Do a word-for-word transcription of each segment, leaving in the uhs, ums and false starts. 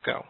Go.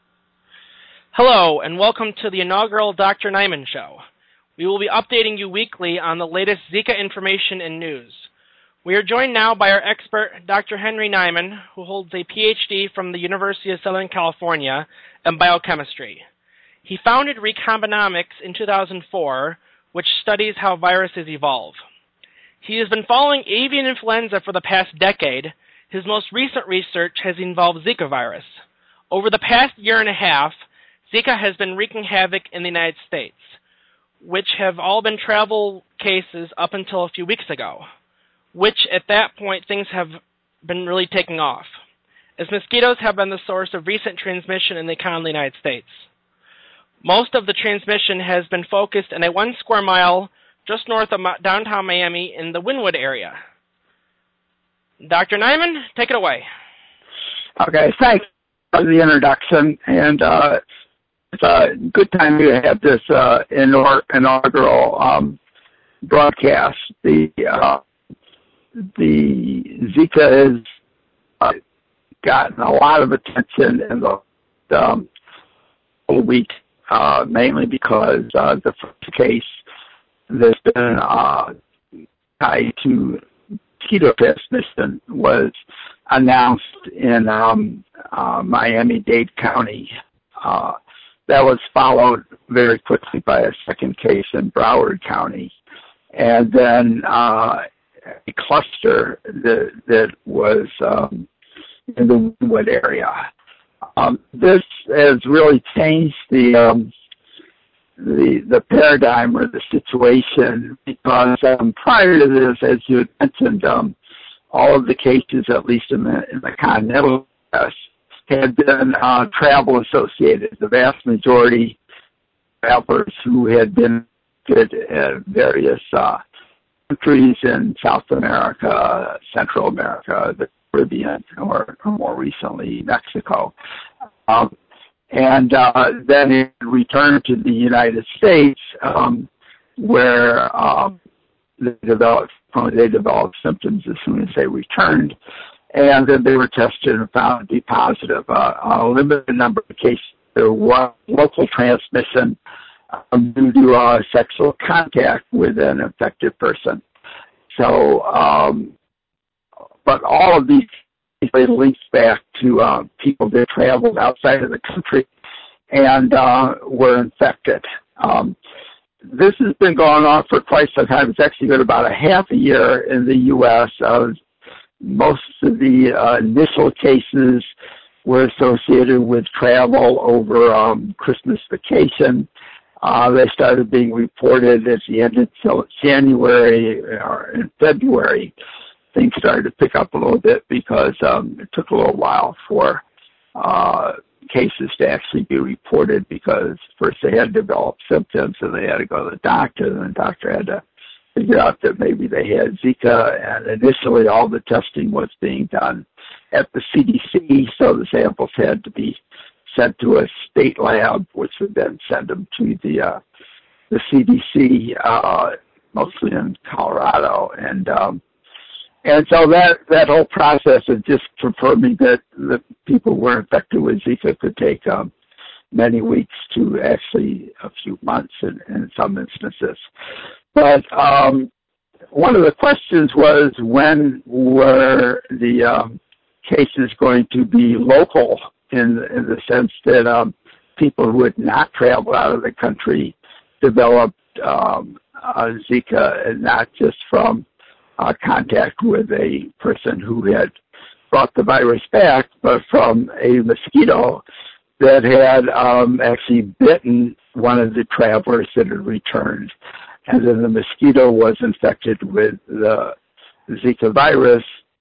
Hello, and welcome to the inaugural Doctor Nyman Show. We will be updating you weekly on the latest Zika information and news. We are joined now by our expert, Doctor Henry Nyman, who holds a P H D from the University of Southern California in biochemistry. He founded Recombinamics in two thousand four, which studies how viruses evolve. He has been following avian influenza for the past decade. His most recent research has involved Zika virus. Over the past year and a half, Zika has been wreaking havoc in the United States, which have all been travel cases up until a few weeks ago, which at that point things have been really taking off, as mosquitoes have been the source of recent transmission in the economy of the United States. Most of the transmission has been focused in a one square mile just north of downtown Miami in the Wynwood area. Doctor Nyman, take it away. Okay, thanks for the introduction, and uh, it's a good time to have this uh, inaugural um, broadcast. The uh, the Zika has uh, gotten a lot of attention in the um, week, uh, mainly because uh, the first case that's been uh, tied to mosquito transmission was announced in um, uh, Miami-Dade County. Uh, that was followed very quickly by a second case in Broward County, and then uh, a cluster that, that was um, in the Wynwood area. Um, this has really changed the um, the the paradigm or the situation, because um, prior to this, as you had mentioned, um, all of the cases, at least in the, in the continental U S, had been uh, travel associated. The vast majority of travelers who had been at various uh, countries in South America, Central America, the Caribbean, or, or more recently Mexico. Um, and uh, then it returned to the United States, um, where um, they developed they developed symptoms as soon as they returned, and then they were tested and found to be positive. Uh, a limited number of cases, there was local transmission um, due to uh, sexual contact with an infected person. So, um, but all of these links back to uh, people that traveled outside of the country and uh, were infected. Um, this has been going on for quite some time. It's actually been about a half a year in the U S Uh, most of the uh, initial cases were associated with travel over um, Christmas vacation. Uh, they started being reported at the end of January or in February. Things started to pick up a little bit because um, it took a little while for uh, cases to actually be reported, because first they had developed symptoms and they had to go to the doctor, and the doctor had to figure out that maybe they had Zika, and initially all the testing was being done at the C D C, so the samples had to be sent to a state lab, which would then send them to the uh, the C D C, uh, mostly in Colorado, and um, and so that that whole process of just confirming that the people were infected with Zika could take um, many weeks to actually a few months in, in some instances. But um, one of the questions was, when were the um, cases going to be local, in, in the sense that um, people who had not traveled out of the country developed um, uh, Zika, and not just from uh, contact with a person who had brought the virus back, but from a mosquito that had um, actually bitten one of the travelers that had returned. And then the mosquito was infected with the Zika virus,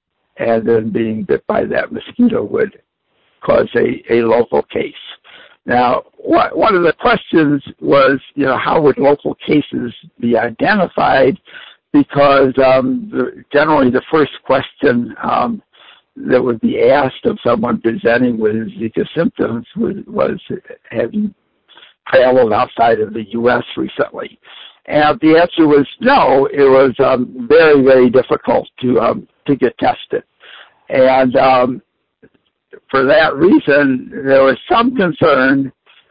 and then being bit by that mosquito would cause a, a local case. Now, what, one of the questions was, you know, how would local cases be identified? Because um, the, generally the first question um, that would be asked of someone presenting with Zika symptoms was, was, have you traveled outside of the U S recently? And the answer was no. It was um, very, very difficult to um, to get tested. And um, for that reason, there was some concern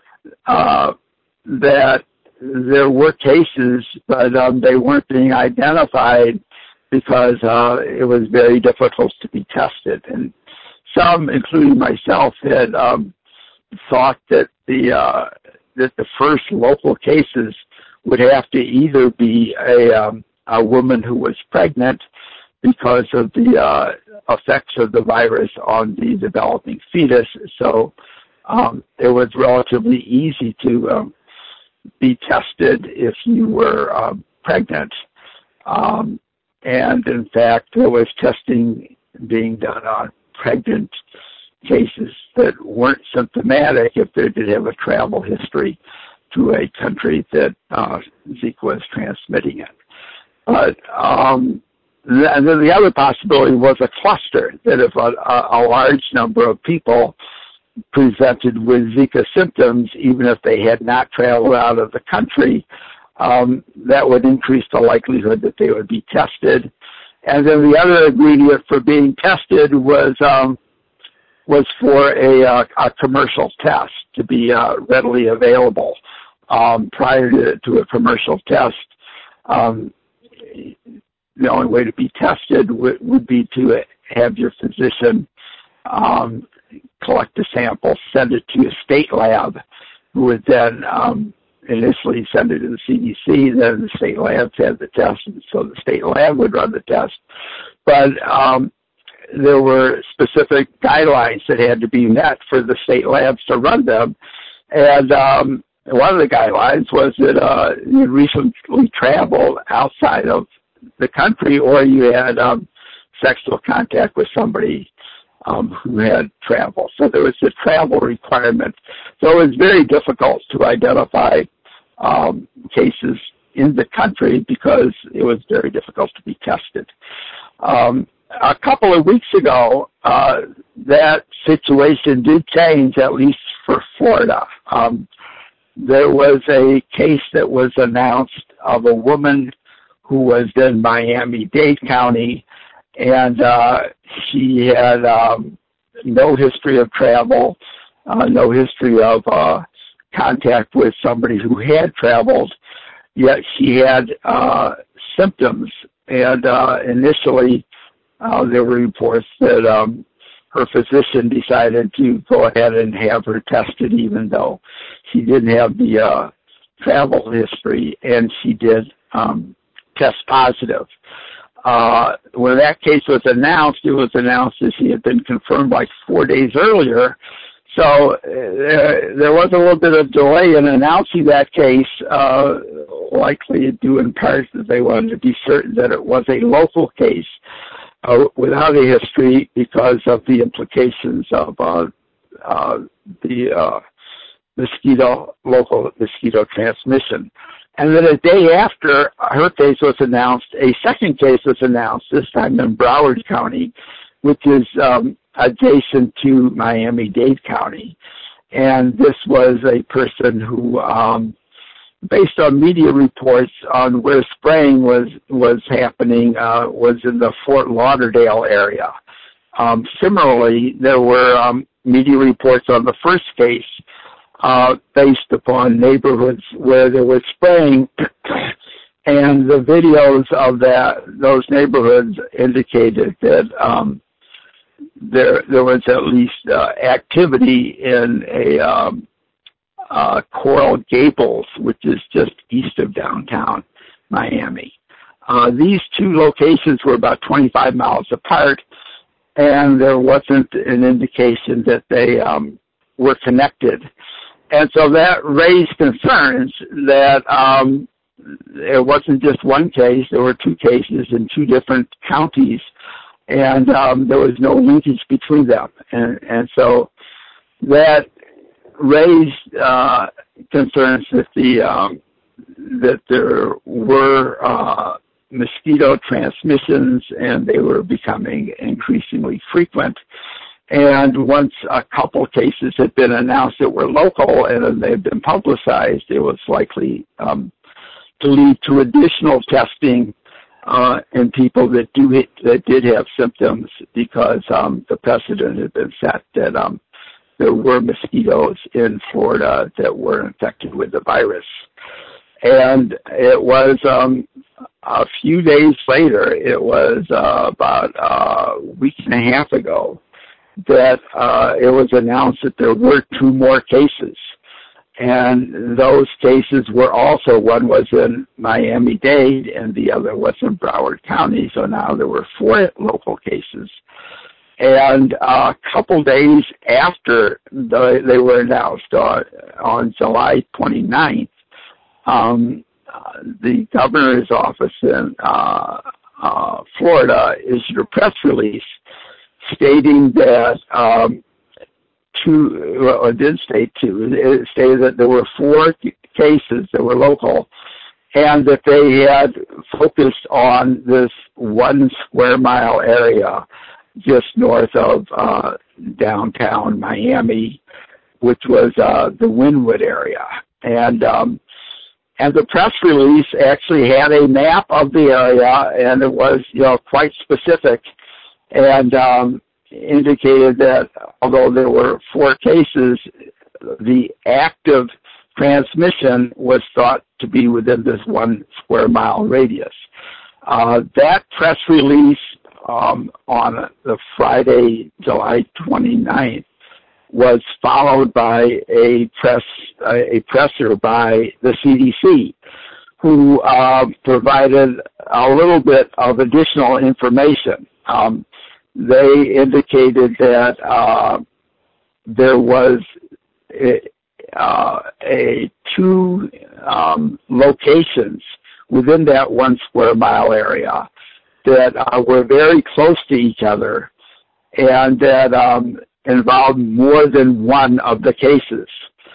uh, that there were cases, but um, they weren't being identified because uh, it was very difficult to be tested. And some, including myself, had um, thought that the uh, that the first local cases would have to either be a um, a woman who was pregnant because of the uh, effects of the virus on the developing fetus. So um, it was relatively easy to um, be tested if you were um, pregnant. Um, and in fact, there was testing being done on pregnant cases that weren't symptomatic if they did have a travel history to a country that uh, Zika was transmitting it. But um, and then the other possibility was a cluster, that if a, a large number of people presented with Zika symptoms, even if they had not traveled out of the country, um, that would increase the likelihood that they would be tested. And then the other ingredient for being tested was um, was for a, uh, a commercial test to be uh, readily available. Um, prior to, to a commercial test, um, the only way to be tested would, would be to have your physician um, collect a sample, send it to a state lab, who would then um, initially send it to the C D C, then the state labs had the test, and so the state lab would run the test. But um, there were specific guidelines that had to be met for the state labs to run them, and um, one of the guidelines was that uh, you recently traveled outside of the country, or you had um, sexual contact with somebody um, who had traveled. So there was a travel requirement. So it was very difficult to identify um, cases in the country because it was very difficult to be tested. Um, a couple of weeks ago, uh, that situation did change, at least for Florida. Um, there was a case that was announced of a woman who was in Miami-Dade County, and uh, she had um, no history of travel, uh, no history of uh, contact with somebody who had traveled, yet she had uh, symptoms. And uh, initially, uh, there were reports that um, her physician decided to go ahead and have her tested, even though she didn't have the uh, travel history, and she did um, test positive. Uh, when that case was announced, it was announced that she had been confirmed like four days earlier. So uh, there was a little bit of delay in announcing that case, uh, likely due in part that they wanted to be certain that it was a local case uh, without a history because of the implications of uh, uh, the uh, mosquito, local mosquito transmission. And then a day after her case was announced, a second case was announced, this time in Broward County, which is um, adjacent to Miami-Dade County. And this was a person who, um, based on media reports on where spraying was, was happening, uh, was in the Fort Lauderdale area. Um, similarly, there were um, media reports on the first case Uh, based upon neighborhoods where there was spraying, and the videos of that those neighborhoods indicated that um, there there was at least uh, activity in a um, uh, Coral Gables, which is just east of downtown Miami. Uh, these two locations were about twenty-five miles apart, and there wasn't an indication that they um, were connected. And so that raised concerns that um, it wasn't just one case. There were two cases in two different counties, and um, there was no linkage between them. And, and so that raised uh, concerns that the um, that there were uh, mosquito transmissions, and they were becoming increasingly frequent. And once a couple cases had been announced that were local and they've been publicized, it was likely um, to lead to additional testing uh, in people that do that did have symptoms, because um, the precedent had been set that um, there were mosquitoes in Florida that were infected with the virus. And it was um, a few days later, it was uh, about a week and a half ago, that uh, it was announced that there were two more cases. And those cases were also, one was in Miami-Dade and the other was in Broward County. So now there were four local cases. And a couple days after the, they were announced on, on July twenty-ninth, um, uh, the governor's office in uh, uh, Florida issued a press release stating that um, two, well, it did state two, it stated that there were four cases that were local, and that they had focused on this one square mile area just north of uh, downtown Miami, which was uh, the Wynwood area. And um, and the press release actually had a map of the area, and it was, you know, quite specific, and um, indicated that although there were four cases, the active transmission was thought to be within this one square mile radius. Uh, that press release um, on the Friday, July twenty-ninth, was followed by a press a presser by the C D C, who uh, provided a little bit of additional information. Um, they indicated that uh, there was a, uh, a two um, locations within that one square mile area that uh, were very close to each other, and that um, involved more than one of the cases.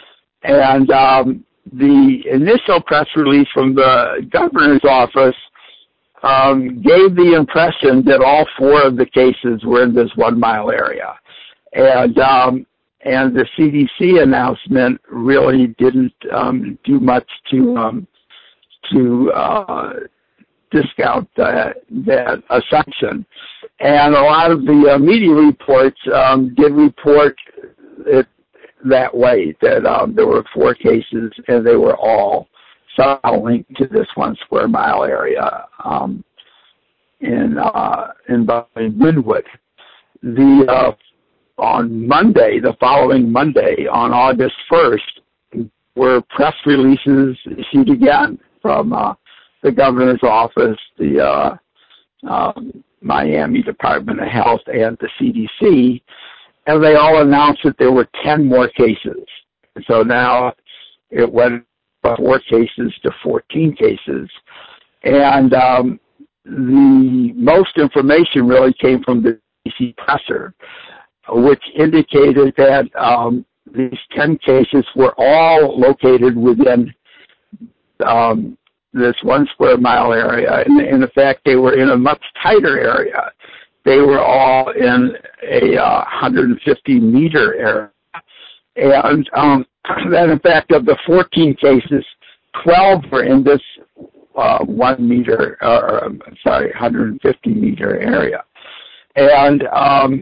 And um, the initial press release from the governor's office um, gave the impression that all four of the cases were in this one mile area. And um, and the C D C announcement really didn't um, do much to um, to uh, discount that, that assumption. And a lot of the uh, media reports um, did report it that way, that um, there were four cases and they were all somehow linked to this one square mile area um, in uh, in Wynwood. The uh, on Monday, the following Monday, on August first, were press releases issued again from uh, the governor's office, the uh, um, Miami Department of Health, and the C D C, and they all announced that there were ten more cases. So now it went from four cases to fourteen cases. And um, the most information really came from the D C presser, which indicated that um, these ten cases were all located within um, this one square mile area. And in fact, they were in a much tighter area. They were all in a uh, one hundred fifty meter area. And um, then, in fact, of the fourteen cases, twelve were in this uh, one meter, or um, sorry, one hundred fifty meter area. And um,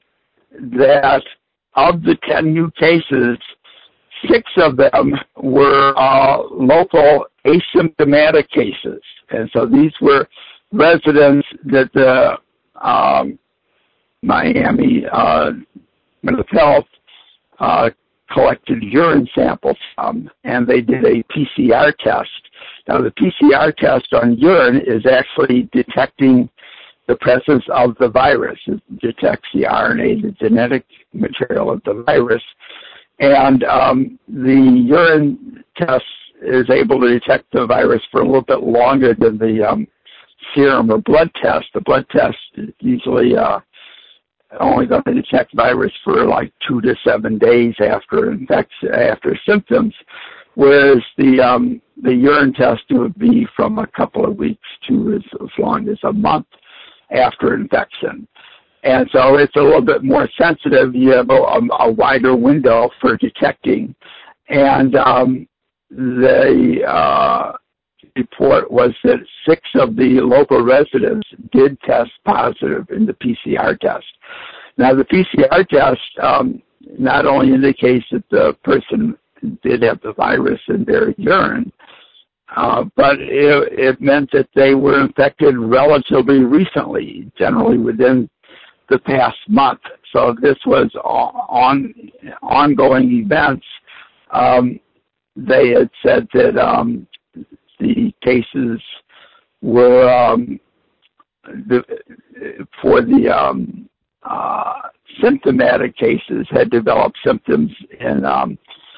that of the ten new cases, six of them were uh, local asymptomatic cases. And so these were residents that the um, Miami uh, Mental Health uh, collected urine samples from, and they did a P C R test. Now, the P C R test on urine is actually detecting the presence of the virus. It detects the R N A, the genetic material of the virus. And um, the urine test is able to detect the virus for a little bit longer than the um, serum or blood test. The blood test is usually uh, only going to detect virus for like two to seven days after infection, after symptoms, whereas the um, the urine test would be from a couple of weeks to as, as long as a month after infection. And so it's a little bit more sensitive. You have a, a wider window for detecting. And um, the uh, report was that six of the local residents did test positive in the P C R test. Now, the P C R test um, not only indicates that the person did have the virus in their urine, uh, but it, it meant that they were infected relatively recently, generally within the past month. So this was on ongoing events. Um, they had said that um, the cases were um, the, for the um, uh, symptomatic cases had developed symptoms in um,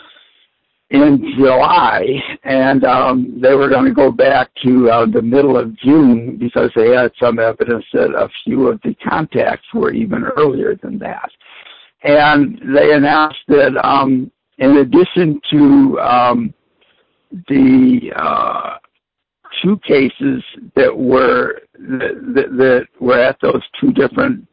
in July, and um, they were going to go back to uh, the middle of June because they had some evidence that a few of the contacts were even earlier than that. And they announced that um, in addition to um, the uh, two cases that were that, that were at those two different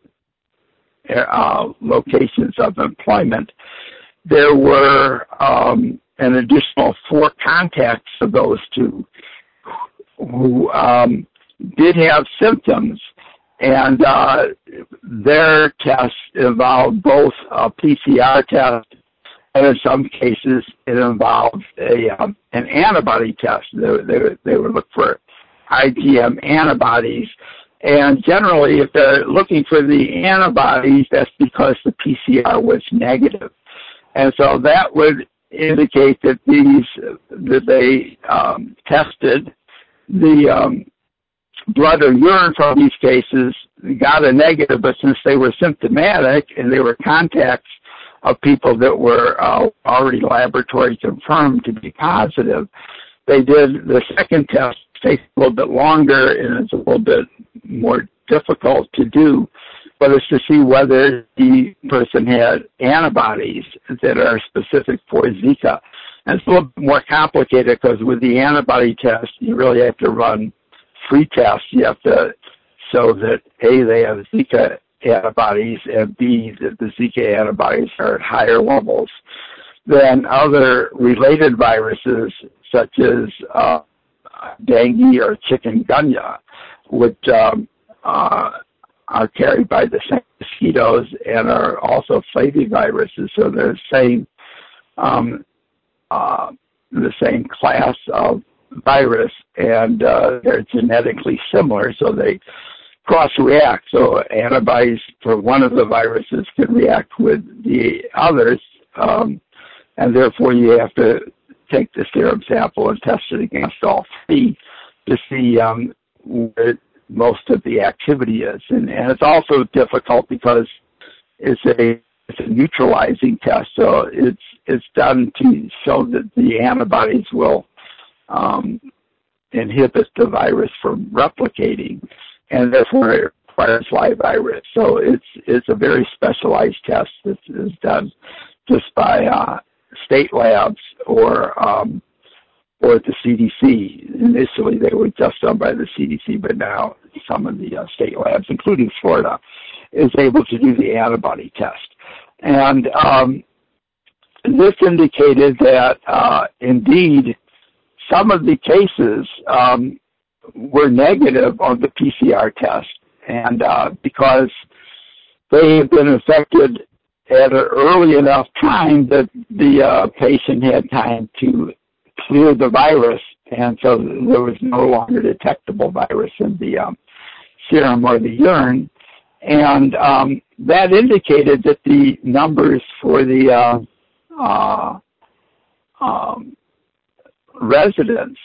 uh, locations of employment, there were um, an additional four contacts of those two who um, did have symptoms, and uh, their tests involved both a P C R test, and in some cases it involved a um, an antibody test. They, they, they would look for I G M antibodies, and generally if they're looking for the antibodies, that's because the P C R was negative. And so that would indicate that these that they um, tested the um, blood or urine from these cases, got a negative, but since they were symptomatic and they were contacts of people that were uh, already laboratory confirmed to be positive, they did the second test. Takes a little bit longer and it's a little bit more difficult to do, but it's to see whether the person had antibodies that are specific for Zika. And it's a little bit more complicated because with the antibody test, you really have to run three tests. You have to show that A, they have Zika antibodies, and B, that the Zika antibodies are at higher levels than other related viruses such as uh, dengue or chikungunya, which um, uh, are carried by the same mosquitoes and are also flaviviruses, so they're the same um, uh, the same class of virus, and uh, they're genetically similar, so they cross-react. So antibodies for one of the viruses can react with the others, um, and therefore you have to take the serum sample and test it against all three to see um, where most of the activity is. And, and it's also difficult because it's a, it's a neutralizing test, so it's it's done to show that the antibodies will um, inhibit the virus from replicating, and therefore it requires live virus. So it's it's a very specialized test that is done just by uh, state labs or um, or at the C D C. Initially, they were just done by the C D C, but now some of the uh, state labs, including Florida, is able to do the antibody test. And um, this indicated that, uh, indeed, some of the cases um, were negative on the P C R test, and uh, because they had been infected at an early enough time that the uh, patient had time to clear the virus, and so there was no longer detectable virus in the um, serum or the urine, and um, that indicated that the numbers for the uh, uh, um, residents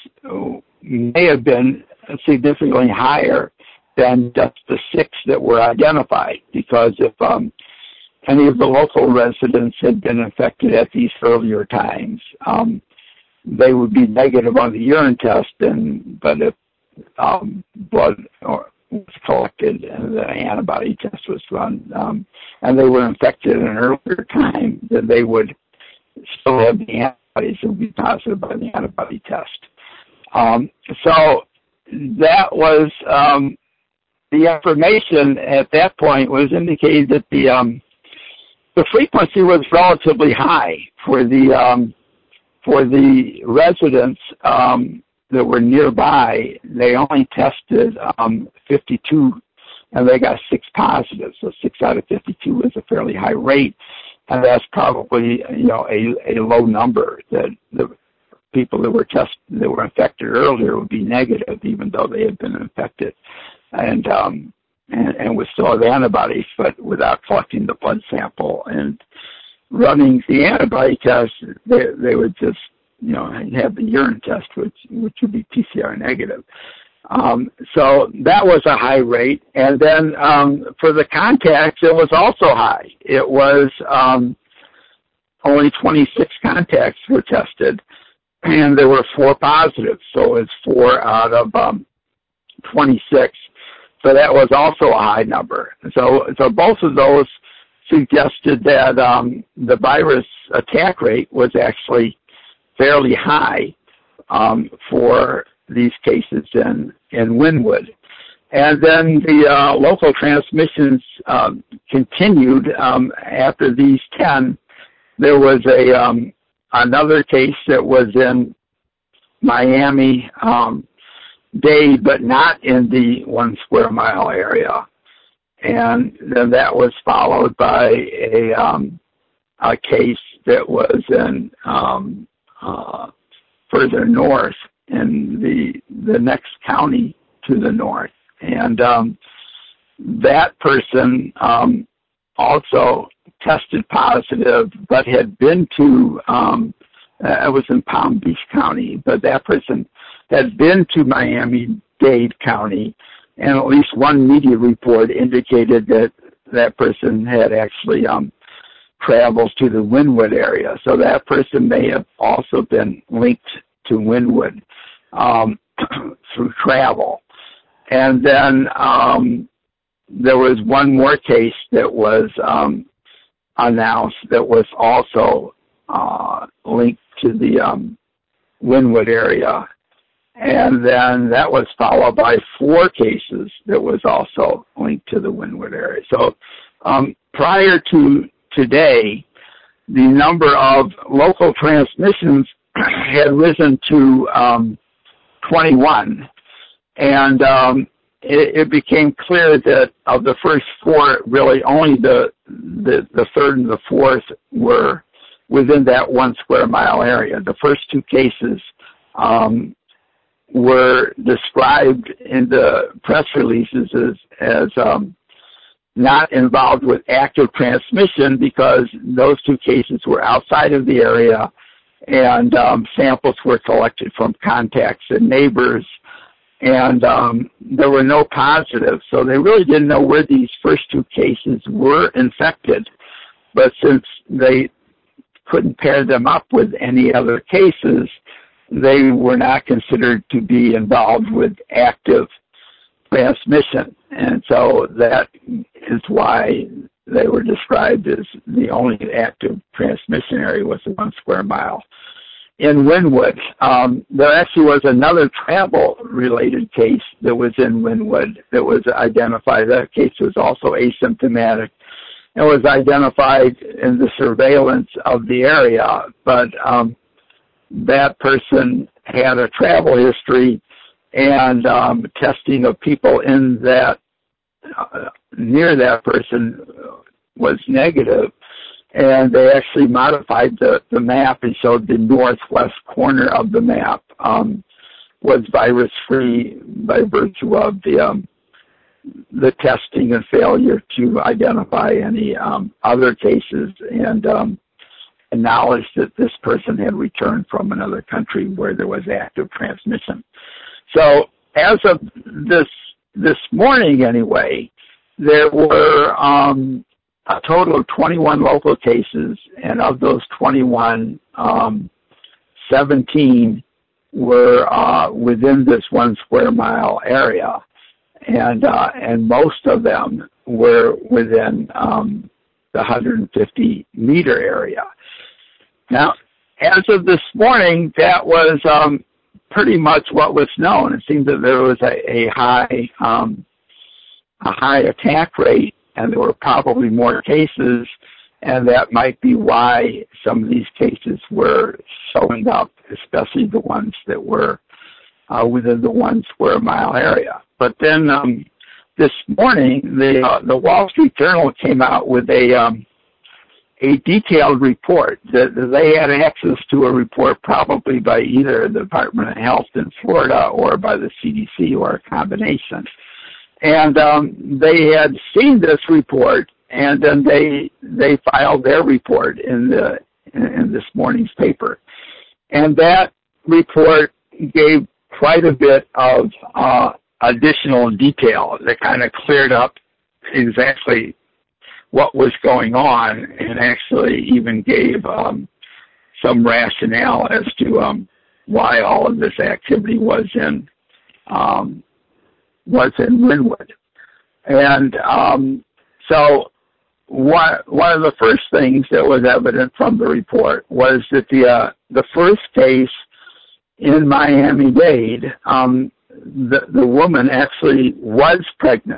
may have been significantly higher than just the six that were identified, because if um, any of the local residents had been infected at these earlier times, um, they would be negative on the urine test, and but if um, blood or, was collected and the antibody test was run, um, and they were infected at an earlier time, then they would still have the antibodies and be positive by the antibody test. Um, so that was um, the information at that point was indicated that the um, the frequency was relatively high for the um, for the residents um, that were nearby, they only tested um, fifty-two, and they got six positives. So six out of fifty-two is a fairly high rate, and that's probably you know a, a low number. That the people that were tested that were infected earlier would be negative, even though they had been infected, and um, and, and would still have antibodies, but without collecting the blood sample and running the antibody test, they they would just you know, have the urine test, which which would be P C R negative. Um, so that was a high rate. And then um, for the contacts, it was also high. It was um, only twenty-six contacts were tested, and there were four positives. So it's four out of um, twenty-six. So that was also a high number. So so both of those suggested that um, the virus attack rate was actually fairly high um, for these cases in, in Wynwood. And then the uh, local transmissions um, continued um, after these ten. There was a um, another case that was in Miami um, Dade, but not in the one square mile area. And then that was followed by a, um, a case that was in um, Uh, further north in the the next county to the north, and um, that person um, also tested positive, but had been to um, uh, it was in Palm Beach County, but that person had been to Miami-Dade County, and at least one media report indicated that that person had actually um, travels to the Wynwood area. So that person may have also been linked to Wynwood um, through travel. And then um, there was one more case that was um, announced that was also uh, linked to the um, Wynwood area. And then that was followed by four cases that was also linked to the Wynwood area. So um, prior to today, the number of local transmissions had risen to um, twenty-one, and um, it, it became clear that of the first four, really only the, the the third and the fourth were within that one square mile area. The first two cases um, were described in the press releases as, as um, not involved with active transmission because those two cases were outside of the area, and um, samples were collected from contacts and neighbors, and um, there were no positives. So they really didn't know where these first two cases were infected. But since they couldn't pair them up with any other cases, they were not considered to be involved with active transmission. And so that is why they were described as the only active transmission area was the one square mile. In Wynwood, um, there actually was another travel-related case that was in Wynwood that was identified. That case was also asymptomatic. It was identified in the surveillance of the area, but um, that person had a travel history, and um, testing of people in that uh, near that person was negative, and they actually modified the, the map and showed the northwest corner of the map um, was virus-free by virtue of the um, the testing and failure to identify any um, other cases, and um, acknowledged that this person had returned from another country where there was active transmission. So as of this this morning anyway, there were um, a total of twenty-one local cases, and of those twenty-one, um, seventeen were uh, within this one square mile area, and uh, and most of them were within um, the one hundred fifty meter area. Now, as of this morning, that was um, pretty much what was known. It seemed that there was a, a high um, a high attack rate, and there were probably more cases, and that might be why some of these cases were showing up, especially the ones that were uh, within the one square mile area. But then um, this morning, the uh, the Wall Street Journal came out with a um, a detailed report that they had access to, a report probably by either the Department of Health in Florida or by the C D C or a combination. And um, they had seen this report, and then they they filed their report in the in this morning's paper. And that report gave quite a bit of uh, additional detail that kind of cleared up exactly what was going on, and actually even gave um, some rationale as to um, why all of this activity was in um, was in Wynwood. And um, so one one of the first things that was evident from the report was that the uh, the first case in Miami-Dade, um, the the woman actually was pregnant.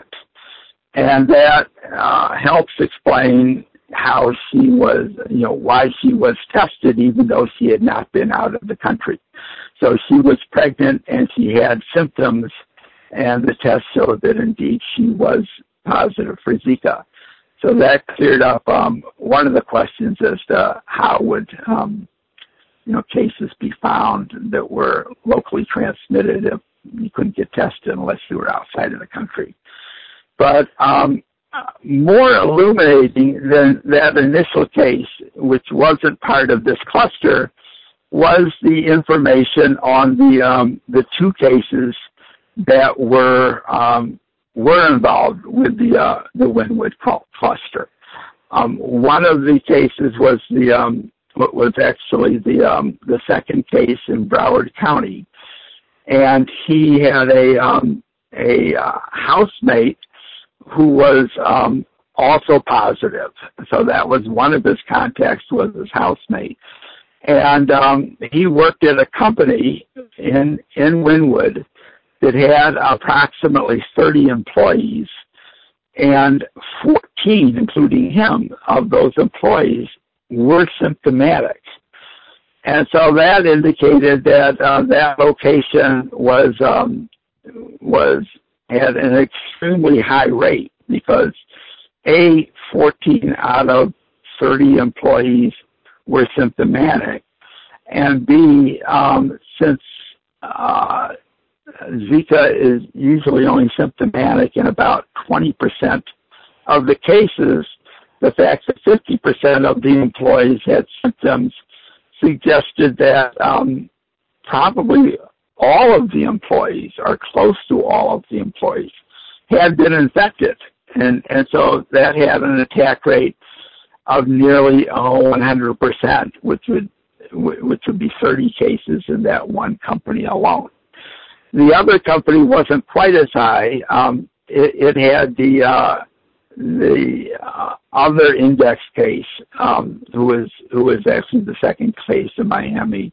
And that uh, helps explain how she was, you know, why she was tested, even though she had not been out of the country. So she was pregnant and she had symptoms, and the test showed that indeed she was positive for Zika. So that cleared up um, one of the questions as to how would, um, you know, cases be found that were locally transmitted if you couldn't get tested unless you were outside of the country. But um, more illuminating than that initial case, which wasn't part of this cluster, was the information on the um, the two cases that were um, were involved with the uh, the Wynwood cluster. Um, one of the cases was the um, was actually the um, the second case in Broward County, and he had a um, a uh, housemate who was um, also positive. So that was one of his contacts, was his housemate. And um, he worked at a company in, in Wynwood that had approximately thirty employees, and fourteen, including him, of those employees were symptomatic. And so that indicated that uh, that location was um, was had an extremely high rate, because A, fourteen out of thirty employees were symptomatic, and B, um, since uh, Zika is usually only symptomatic in about twenty percent of the cases, the fact that fifty percent of the employees had symptoms suggested that um, probably all of the employees, or close to all of the employees, had been infected. And, and so that had an attack rate of nearly oh, one hundred percent, which would which would be thirty cases in that one company alone. The other company wasn't quite as high. Um, it, it had the uh, the uh, other index case, um, who was who was actually the second case in Miami.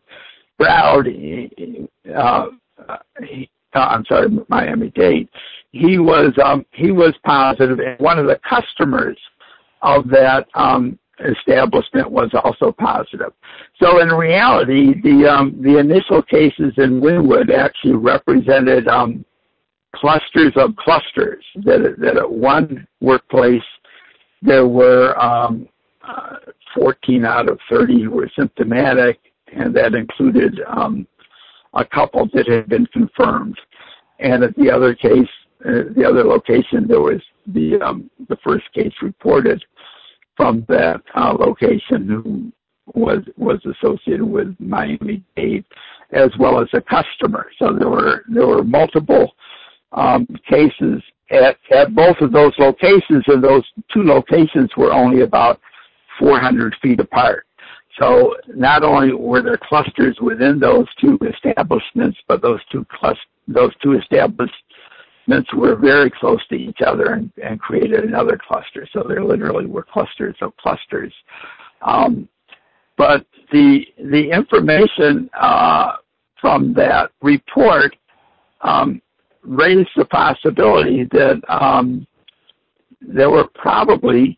Broward, uh, he, uh, I'm sorry, Miami-Dade. He was um, he was positive, and one of the customers of that um, establishment was also positive. So in reality, the um, the initial cases in Wynwood actually represented um, clusters of clusters. That that at one workplace there were um, uh, fourteen out of thirty who were symptomatic, and that included um, a couple that had been confirmed. And at the other case, uh, the other location, there was the um, the first case reported from that uh, location who was was associated with Miami-Dade, as well as a customer. So there were there were multiple um, cases at at both of those locations, and those two locations were only about four hundred feet apart. So not only were there clusters within those two establishments, but those two clus- those two establishments were very close to each other and, and created another cluster. So there literally were clusters of clusters. Um, but the the information uh, from that report um, raised the possibility that um, there were probably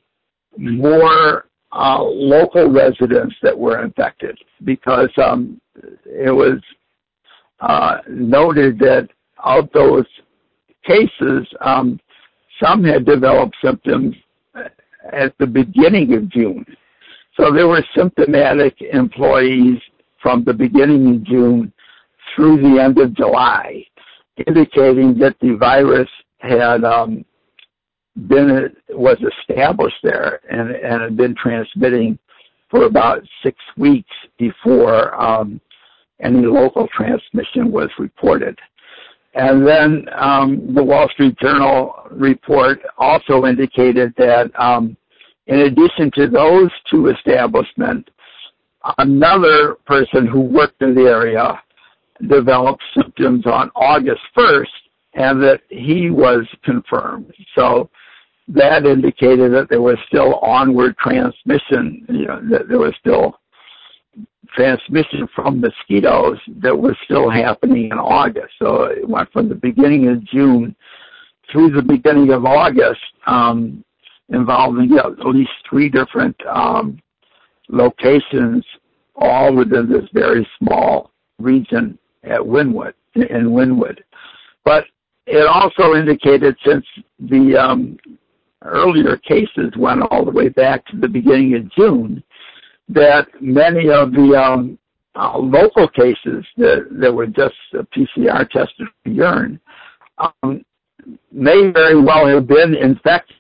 more uh, local residents that were infected, because um, it was uh, noted that of those cases, um, some had developed symptoms at the beginning of June. So there were symptomatic employees from the beginning of June through the end of July, indicating that the virus had um, been was established there and, and had been transmitting for about six weeks before um, any local transmission was reported. And then um, the Wall Street Journal report also indicated that um, in addition to those two establishments, another person who worked in the area developed symptoms on August first, and that he was confirmed. So that indicated that there was still onward transmission, you know, that there was still transmission from mosquitoes that was still happening in August. So it went from the beginning of June through the beginning of August, um, involving you know, at least three different um, locations, all within this very small region at Wynwood, in Wynwood. But it also indicated, since the um, earlier cases went all the way back to the beginning of June, that many of the um, uh, local cases that, that were just P C R tested for urine um, may very well have been infected,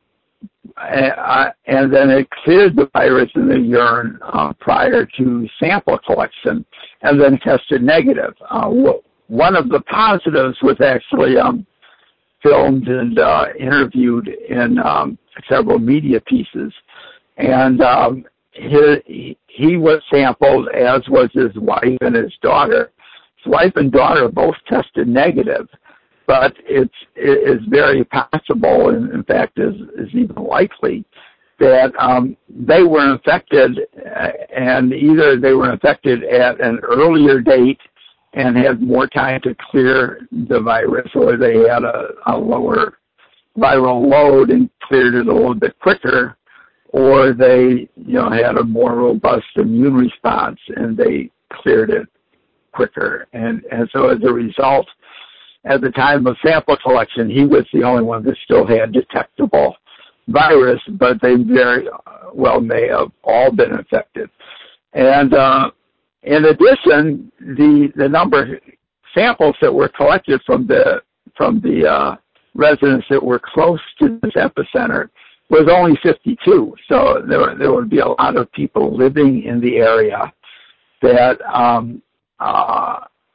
uh, and then it cleared the virus in the urine uh, prior to sample collection and then tested negative. Uh, one of the positives was actually um, filmed and uh, interviewed in um, several media pieces, and um, He, he was sampled, as was his wife and his daughter. His wife and daughter both tested negative, but it's it is very possible, and in fact is, is even likely, that um, they were infected, and either they were infected at an earlier date and had more time to clear the virus, or they had a, a lower viral load and cleared it a little bit quicker, or they, you know, had a more robust immune response and they cleared it quicker. And, and so as a result, at the time of sample collection, he was the only one that still had detectable virus, but they very well may have all been infected. And uh, in addition, the the number of samples that were collected from the from the uh, residents that were close to this epicenter was only fifty-two. So there, there would be a lot of people living in the area that um, uh,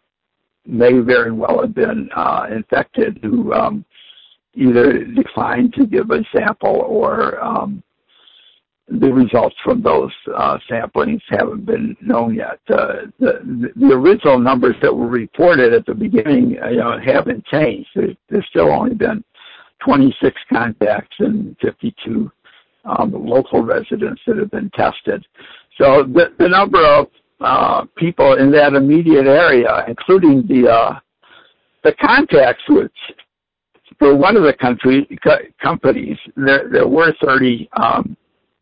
may very well have been uh, infected, who um, either declined to give a sample, or um, the results from those uh, samplings haven't been known yet. Uh, the, the original numbers that were reported at the beginning, you know, haven't changed. There's, there's still only been twenty-six contacts and fifty-two um, local residents that have been tested. So the, the number of uh, people in that immediate area, including the uh, the contacts, which for one of the country co- companies, there there were thirty um,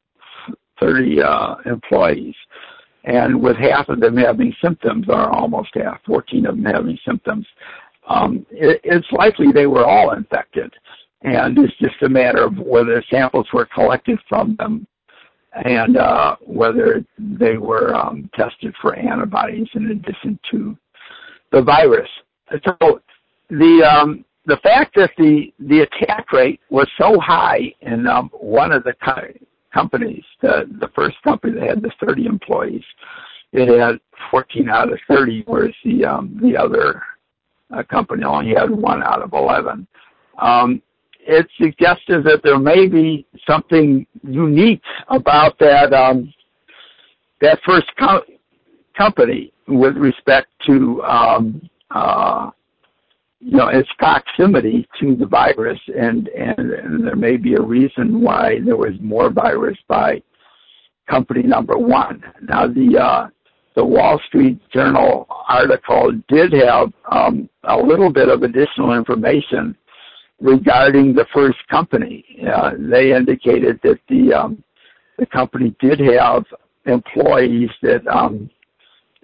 thirty uh, employees, and with half of them having symptoms, or almost half, fourteen of them having symptoms, um, it, it's likely they were all infected. And it's just a matter of whether samples were collected from them and uh, whether they were um, tested for antibodies in addition to the virus. So the um, the fact that the, the attack rate was so high in um, one of the co- companies, the, the first company that had the thirty employees, it had fourteen out of thirty, whereas the um, the other uh, company only had one out of eleven. Um, it suggested that there may be something unique about that um, that first co- company with respect to um, uh, you know, its proximity to the virus, and, and, and there may be a reason why there was more virus by company number one. Now, the uh, the Wall Street Journal article did have um, a little bit of additional information regarding the first company. Uh, they indicated that the um, the company did have employees that um,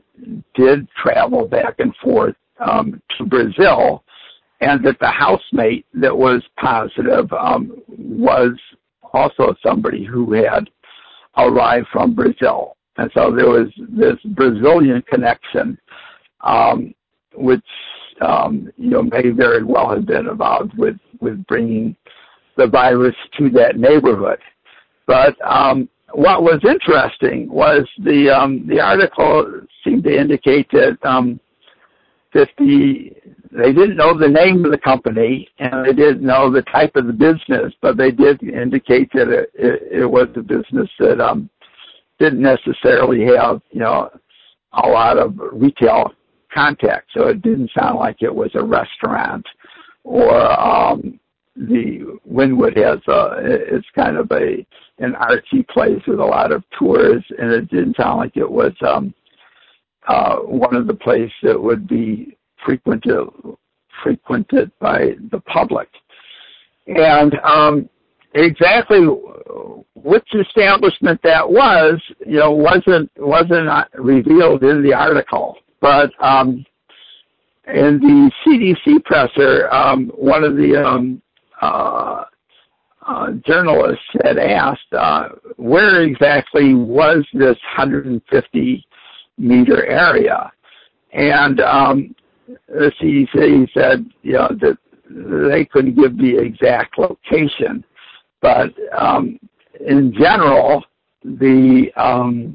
did travel back and forth um, to Brazil, and that the housemate that was positive um, was also somebody who had arrived from Brazil. And so there was this Brazilian connection, um, which, um, you know, may very well have been involved with, with bringing the virus to that neighborhood. But um, what was interesting was the um, the article seemed to indicate that um, that the they didn't know the name of the company and they didn't know the type of the business, but they did indicate that it, it, it was a business that um, didn't necessarily have, you know, a lot of retail contact. So it didn't sound like it was a restaurant, or um, the Wynwood has a, it's kind of a an artsy place with a lot of tours, and it didn't sound like it was um, uh, one of the places that would be frequented frequented by the public. And um, exactly which establishment that was, you know, wasn't wasn't revealed in the article. But um, in the C D C presser, um, one of the um, uh, uh, journalists had asked, uh, where exactly was this one hundred fifty meter area? And um, the C D C said, you know, that they couldn't give the exact location, but um, in general, the um,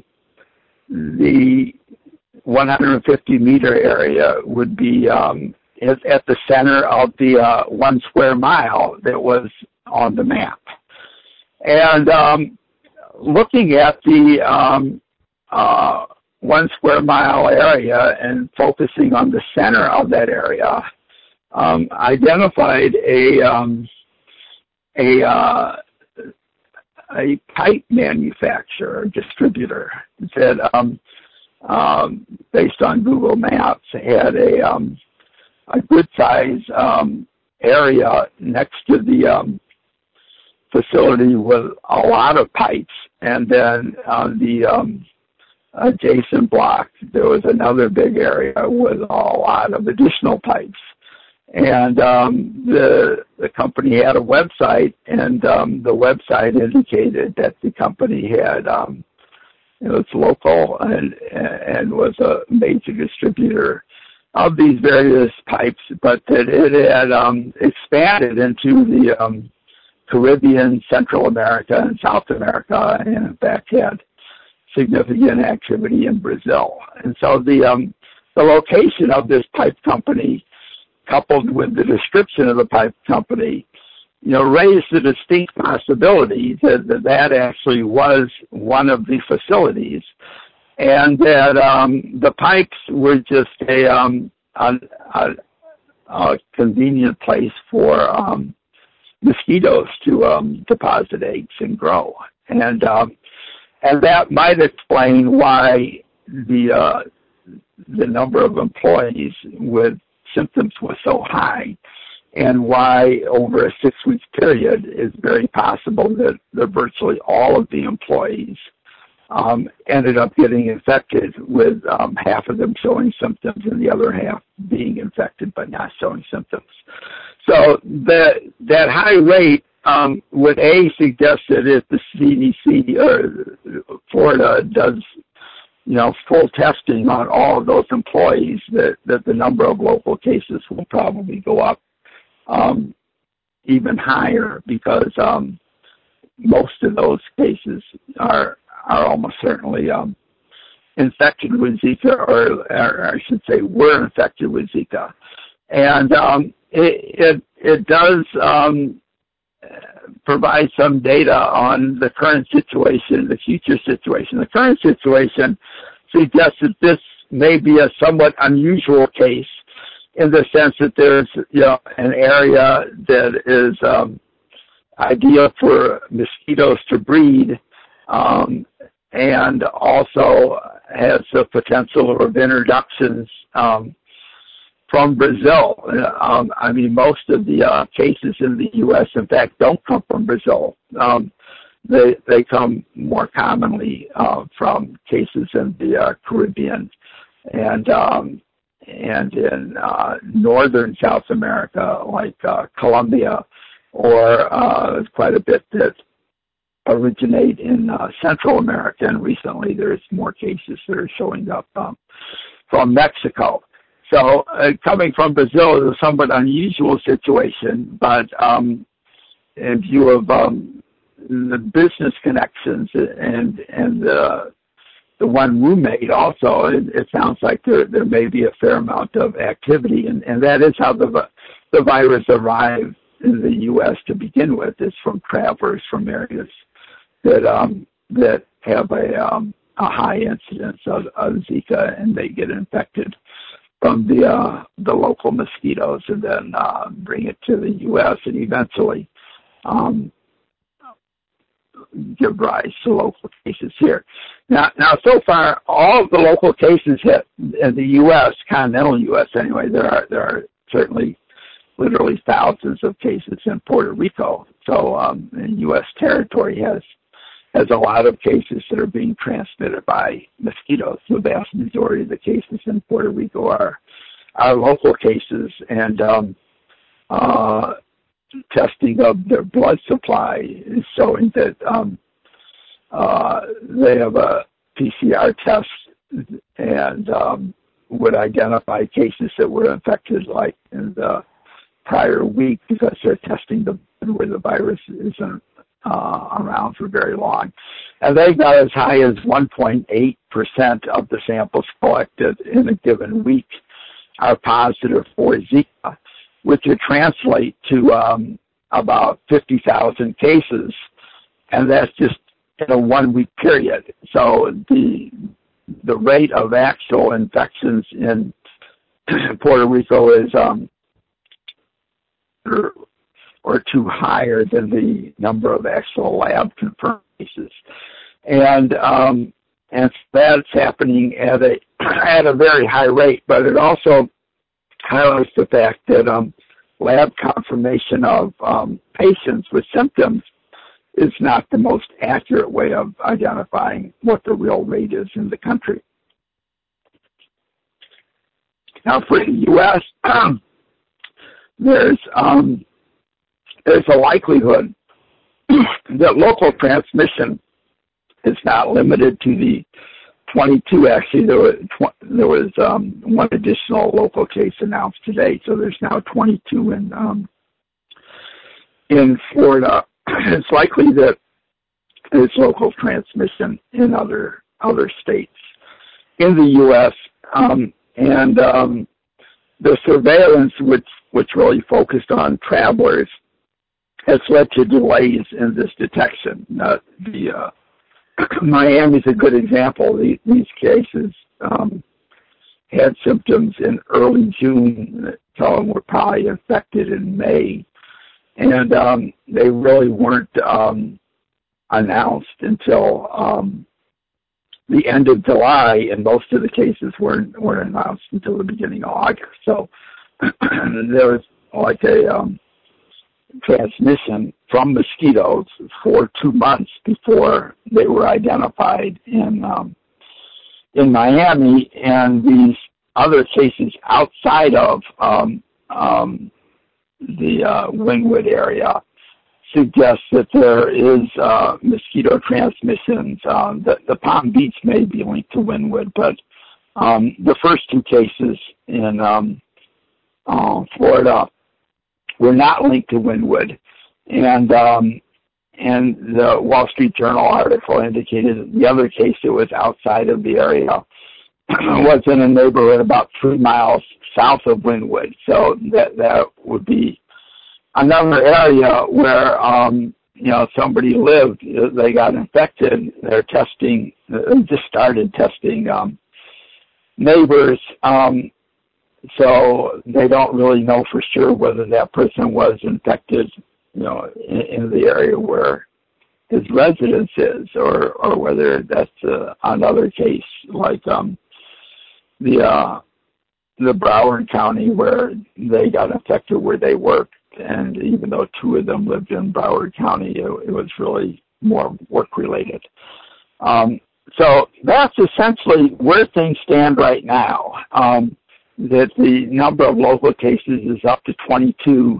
the one hundred fifty meter area would be um, at, at the center of the uh, one square mile that was on the map. And um, looking at the um, uh, one square mile area and focusing on the center of that area, um, identified a um, a uh, a pipe manufacturer, distributor that, um, um, based on Google Maps, had a um, a good size um, area next to the um, facility with a lot of pipes, and then on the um, adjacent block there was another big area with a lot of additional pipes. And um, the the company had a website, and um, the website indicated that the company had um, it was local and and was a major distributor of these various pipes, but that it had um, expanded into the um, Caribbean, Central America, and South America, and in fact had significant activity in Brazil. And so the um, the location of this pipe company, coupled with the description of the pipe company, you know, raised the distinct possibility that that, that actually was one of the facilities, and that um, the pipes were just a, um, a, a, a convenient place for um, mosquitoes to um, deposit eggs and grow, and um, and that might explain why the uh, the number of employees with symptoms was so high, and why over a six-week period it's very possible that, that virtually all of the employees um, ended up getting infected, with um, half of them showing symptoms and the other half being infected but not showing symptoms. So that that high rate um, would A, suggest that if the C D C or Florida does, you know, full testing on all of those employees, that, that the number of local cases will probably go up um, even higher, because um, most of those cases are are almost certainly um, infected with Zika, or, or I should say were infected with Zika. And um, it, it, it does um, provide some data on the current situation, the future situation. The current situation suggests that this may be a somewhat unusual case, in the sense that there's, you know, an area that is um, ideal for mosquitoes to breed, um, and also has the potential of introductions um, from Brazil. Um, I mean, most of the uh, cases in the U S, in fact, don't come from Brazil. Um, they they come more commonly uh, from cases in the uh, Caribbean and um, and in uh, northern South America, like uh, Colombia, or uh, quite a bit that originate in uh, Central America, and recently there's more cases that are showing up um, from Mexico. So uh, coming from Brazil is a somewhat unusual situation, but um, in view of um, the business connections and and the the one roommate also, it, it sounds like there there may be a fair amount of activity, and, and that is how the the virus arrived in the U S to begin with, is from travelers from areas that um, that have a um, a high incidence of, of Zika, and they get infected from the uh, the local mosquitoes, and then uh, bring it to the U S and eventually um, give rise to local cases here. Now, now, so far, all of the local cases hit in the U S, continental U S anyway. There are there are certainly literally thousands of cases in Puerto Rico. So, um, and U S territory has has a lot of cases that are being transmitted by mosquitoes. The vast majority of the cases in Puerto Rico are are local cases, and um, uh, testing of their blood supply is showing that um, uh, they have a P C R test and um, would identify cases that were infected like in the prior week, because they're testing the where the virus isn't uh, around for very long. And they got as high as one point eight percent of the samples collected in a given week are positive for Zika, which would translate to um, about fifty thousand cases, and that's just in a one-week period. So the the rate of actual infections in Puerto Rico is um, or, or two higher than the number of actual lab confirmed cases, and um, and that's happening at a at a very high rate. But it also highlights the fact that um, lab confirmation of um, patients with symptoms is not the most accurate way of identifying what the real rate is in the country. Now, for the U S, um, there's um, there's a likelihood that local transmission is not limited to the twenty-two. Actually, there was, there was um, one additional local case announced today, so there's now twenty-two in um, in Florida. It's likely that there's local transmission in other other states in the U S, um, and um, the surveillance, which which really focused on travelers, has led to delays in this detection. Uh, the uh, Miami's a good example. The, these cases um, had symptoms in early June. Some of them were probably infected in May, and um, they really weren't um, announced until um, the end of July, and most of the cases weren't, weren't announced until the beginning of August. So there was like a um, transmission from mosquitoes for two months before they were identified in um, in Miami, and these other cases outside of um, um, the uh, Wynwood area suggest that there is uh, mosquito transmissions. Um, the, the Palm Beach may be linked to Wynwood, but um, the first two cases in um, uh, Florida were not linked to Wynwood, and um, and the Wall Street Journal article indicated that the other case that was outside of the area was in a neighborhood about three miles south of Wynwood. So that that would be another area where um, you know somebody lived, they got infected. They're testing, they just started testing um, neighbors. Um, So they don't really know for sure whether that person was infected, you know, in, in the area where his residence is, or, or whether that's uh, another case like um, the uh, the Broward County where they got infected where they worked, and even though two of them lived in Broward County, it, it was really more work related. Um, so that's essentially where things stand right now. Um, that the number of local cases is up to twenty-two.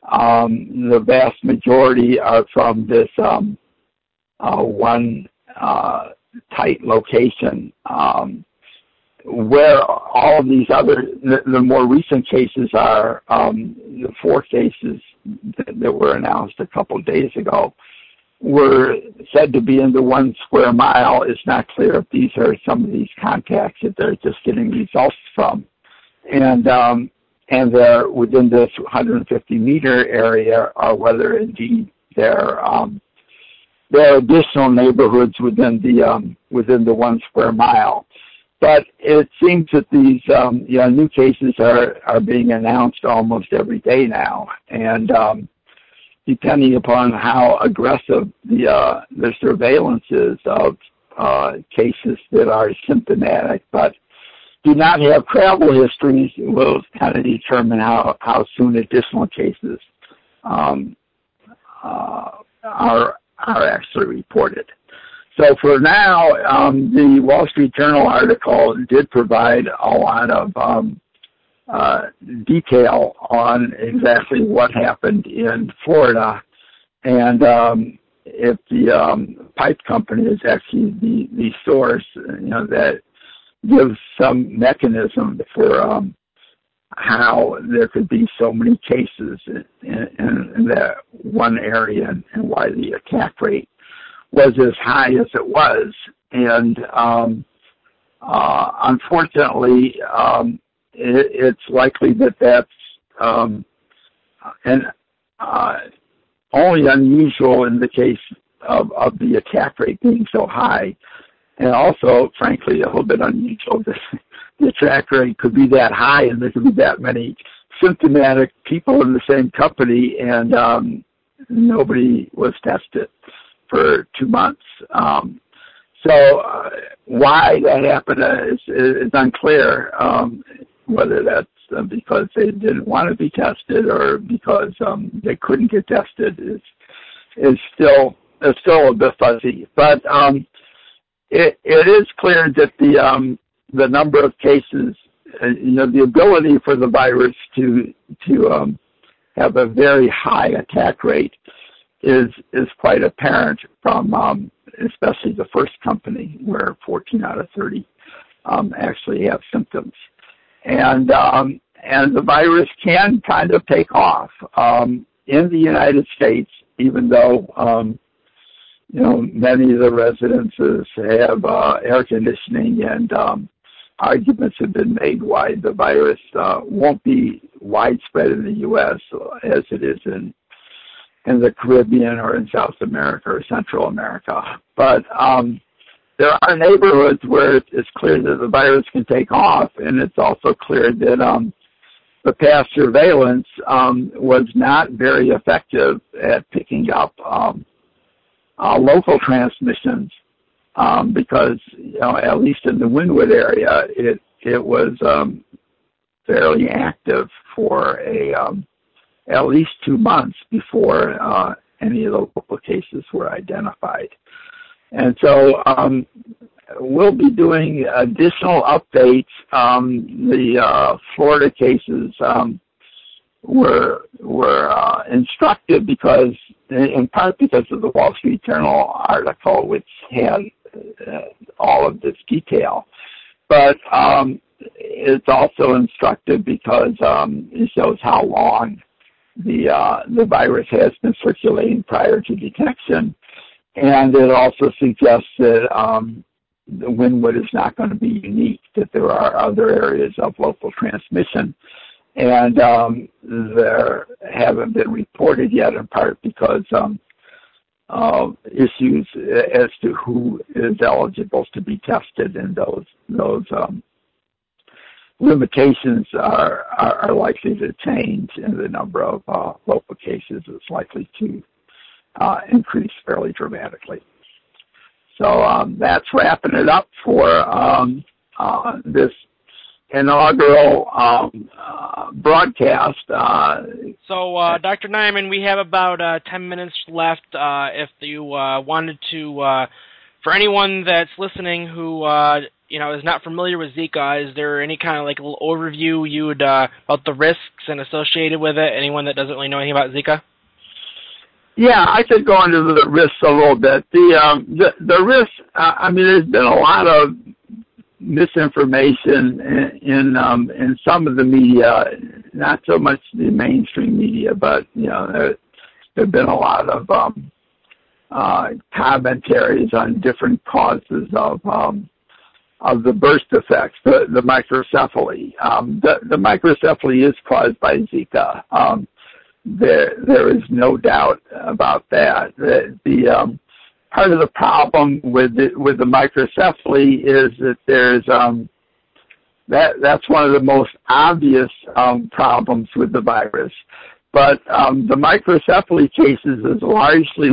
Um, the vast majority are from this um, uh, one uh, tight location. Um, where all of these other, the, the more recent cases are, um, the four cases that, that were announced a couple of days ago, were said to be in the one square mile. It's not clear if these are some of these contacts that they're just getting results from. And um, and they're within this one hundred fifty meter area, or whether indeed they're um, there are additional neighborhoods within the um, within the one square mile. But it seems that these um, you know, new cases are, are being announced almost every day now, and um, depending upon how aggressive the uh, the surveillance is of uh, cases that are symptomatic but do not have travel histories, will kind of determine how, how soon additional cases um, uh, are are actually reported. So for now, um, the Wall Street Journal article did provide a lot of um, uh, detail on exactly what happened in Florida, and um, if the um, pipe company is actually the, the source, you know, that gives some mechanism for um, how there could be so many cases in, in, in that one area, and, and why the attack rate was as high as it was. And um, uh, unfortunately, um, it, it's likely that that's um, an, uh, only unusual in the case of, of the attack rate being so high. And also, frankly, a little bit unusual that the attack rate could be that high and there could be that many symptomatic people in the same company, and um, nobody was tested for two months. Um, so uh, why that happened is, is unclear, um, whether that's uh, because they didn't want to be tested or because um, they couldn't get tested is is still is still a bit fuzzy. But um, it it is clear that the um, the number of cases, uh, you know, the ability for the virus to to um, have a very high attack rate is is quite apparent from um, especially the first company, where fourteen out of thirty um, actually have symptoms, and um, and the virus can kind of take off um, in the United States, even though um, you know, many of the residences have uh, air conditioning, and um, arguments have been made why the virus uh, won't be widespread in the U S as it is in in the Caribbean or in South America or Central America. But um, there are neighborhoods where it's clear that the virus can take off, and it's also clear that um, the past surveillance um, was not very effective at picking up um, uh, local transmissions um, because, you know, at least in the Wynwood area, it it was um, fairly active for a um, at least two months before uh, any of the local cases were identified. And so um, we'll be doing additional updates. Um, the uh, Florida cases um, were were uh, instructive because, in part because of the Wall Street Journal article, which had uh, all of this detail. But um, it's also instructive because um, it shows how long the uh, the virus has been circulating prior to detection, and it also suggests that um, the Wynwood is not going to be unique, that there are other areas of local transmission, and um, there haven't been reported yet, in part because um, of issues as to who is eligible to be tested, and those those um, limitations are, are, are likely to change, and the number of uh, local cases is likely to uh, increase fairly dramatically. So um, that's wrapping it up for um, uh, this inaugural um, uh, broadcast. Uh, so, uh, Doctor Nyman, we have about uh, ten minutes left. Uh, if you uh, wanted to uh, for anyone that's listening who uh, you know is not familiar with Zika, is there any kind of like a little overview you would uh, about the risks and associated with it? Anyone that doesn't really know anything about Zika? Yeah, I could go into the risks a little bit. The um, the, the risks. Uh, I mean, there's been a lot of misinformation in in, um, in some of the media, not so much the mainstream media, but you know, there there've been a lot of um, uh, commentaries on different causes of um, of the burst effects, the the microcephaly. Um, the the microcephaly is caused by Zika. Um, There, there is no doubt about that. The, the um, part of the problem with the, with the microcephaly is that there's um, that that's one of the most obvious um, problems with the virus. But um, the microcephaly cases is largely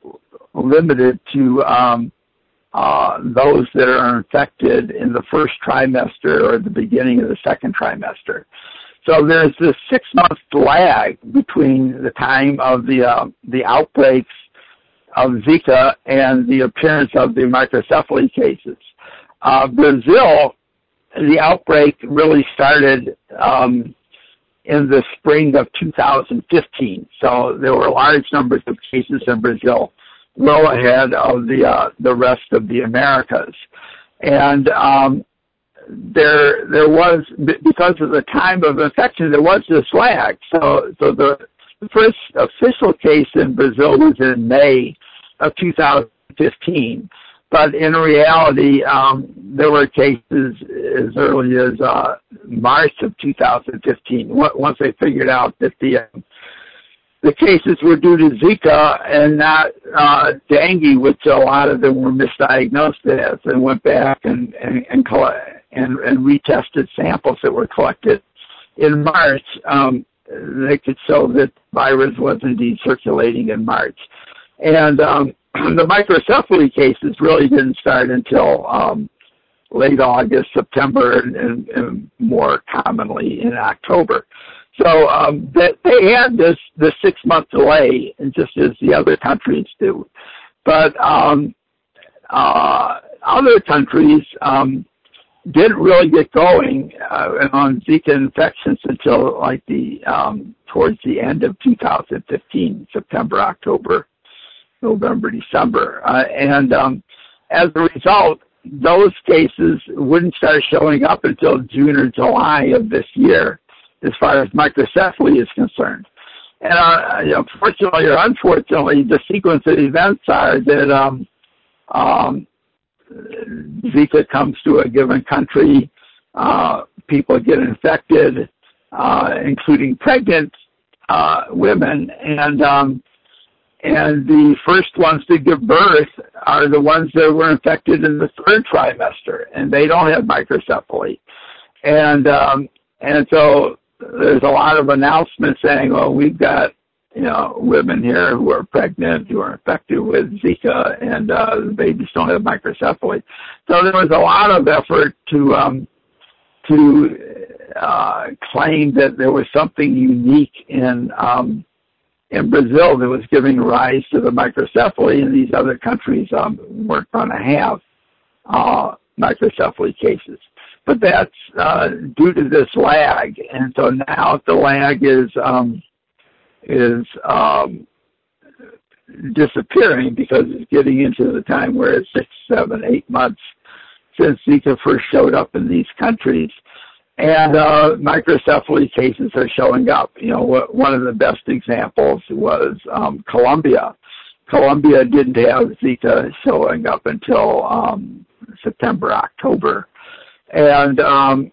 limited to um, uh, those that are infected in the first trimester or the beginning of the second trimester. So there's this six-month lag between the time of the uh, the outbreaks of Zika and the appearance of the microcephaly cases. Uh, Brazil, the outbreak really started um, in the spring of two thousand fifteen. So there were large numbers of cases in Brazil, well ahead of the uh, the rest of the Americas, and um, There, there was, because of the time of infection, there was this lag. So, so the first official case in Brazil was in May of two thousand fifteen. But in reality, um, there were cases as early as uh, March of two thousand fifteen. Once they figured out that the uh, the cases were due to Zika and not uh, dengue, which a lot of them were misdiagnosed as, and went back and and and, and, and retested samples that were collected in March. Um, they could show that the virus was indeed circulating in March. And um, the microcephaly cases really didn't start until um, late August, September, and, and, and more commonly in October. So um, that they had this, this six-month delay, and just as the other countries do. But um, uh, other countries um, didn't really get going uh, on Zika infections until like the um, towards the end of two thousand fifteen, September, October, November, December, uh, and um, as a result, those cases wouldn't start showing up until June or July of this year, as far as microcephaly is concerned. And uh, you know, fortunately or unfortunately, the sequence of events are that um, um, Zika comes to a given country, uh, people get infected, uh, including pregnant uh, women, and um, and the first ones to give birth are the ones that were infected in the third trimester, and they don't have microcephaly. And um, and so there's a lot of announcements saying, "Oh, we've got, you know, women here who are pregnant, who are infected with Zika, and uh, the babies don't have microcephaly." So there was a lot of effort to um, to uh, claim that there was something unique in um, in Brazil that was giving rise to the microcephaly, and these other countries um, weren't going to have uh, microcephaly cases. But that's uh, due to this lag, and so now the lag is um, is um, disappearing because it's getting into the time where it's six, seven, eight months since Zika first showed up in these countries, and uh, microcephaly cases are showing up. You know, one of the best examples was um, Colombia. Colombia didn't have Zika showing up until um, September, October. And um,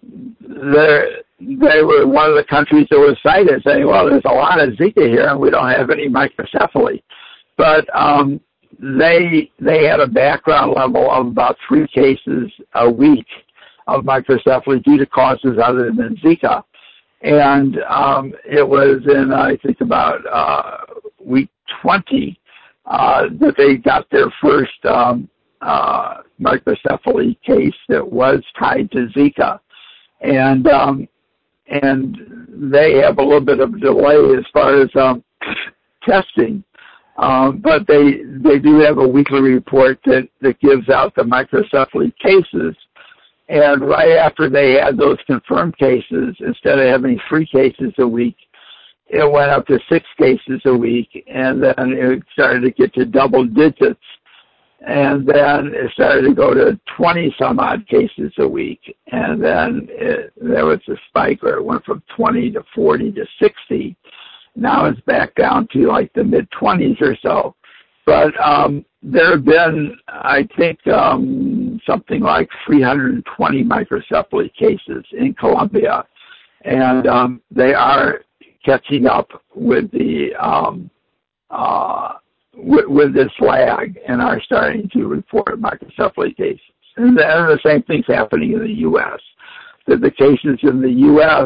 they were one of the countries that was cited saying, well, there's a lot of Zika here and we don't have any microcephaly. But um, they they had a background level of about three cases a week of microcephaly due to causes other than Zika. And um, it was in, I think, about uh, week twenty uh, that they got their first um Uh, microcephaly case that was tied to Zika, and um, and they have a little bit of delay as far as um, testing. Um, but they they do have a weekly report that, that gives out the microcephaly cases. And right after they had those confirmed cases, instead of having three cases a week, it went up to six cases a week, and then it started to get to double digits. And then it started to go to twenty some odd cases a week. And then it, there was a spike where it went from twenty to forty to sixty. Now it's back down to like the mid twenties or so. But um, there have been, I think, um, something like three hundred twenty microcephaly cases in Colombia. And um, they are catching up with the um, uh, with, with this lag and are starting to report microcephaly cases. And then the same thing's happening in the U S That the cases in the U S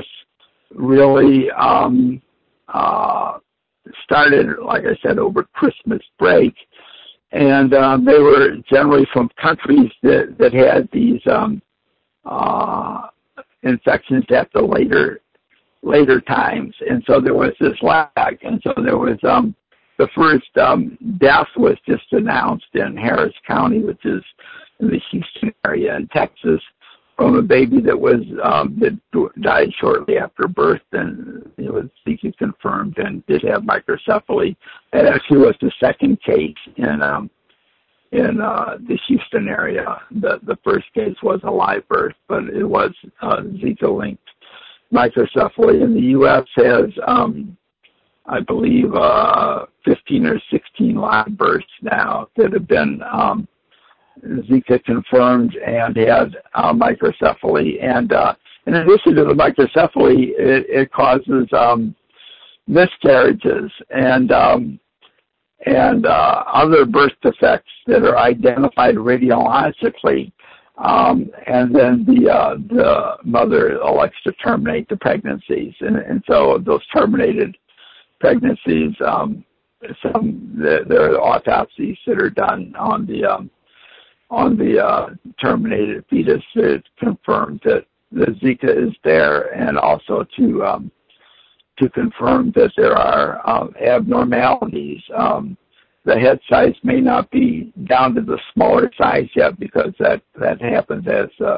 really um, uh, started, like I said, over Christmas break, and um, they were generally from countries that, that had these um, uh, infections at the later later times, and so there was this lag, and so there was um, the first um, death was just announced in Harris County, which is in the Houston area in Texas, from a baby that was um, that died shortly after birth, and it was Zika confirmed and did have microcephaly. That actually was the second case in um, in uh, the Houston area. The the first case was a live birth, but it was uh, Zika-linked microcephaly. In the U S has, um, I believe, uh, fifteen or sixteen live births now that have been um, Zika confirmed and had uh, microcephaly. And uh, in addition to the microcephaly, it, it causes um, miscarriages and um, and uh, other birth defects that are identified radiologically. Um, and then the uh, the mother elects to terminate the pregnancies, and, and so those terminated pregnancies, um, some there, there are autopsies that are done on the um, on the uh, terminated fetus that confirm that the Zika is there, and also to um, to confirm that there are um, abnormalities. Um, the head size may not be down to the smaller size yet, because that, that happens as uh,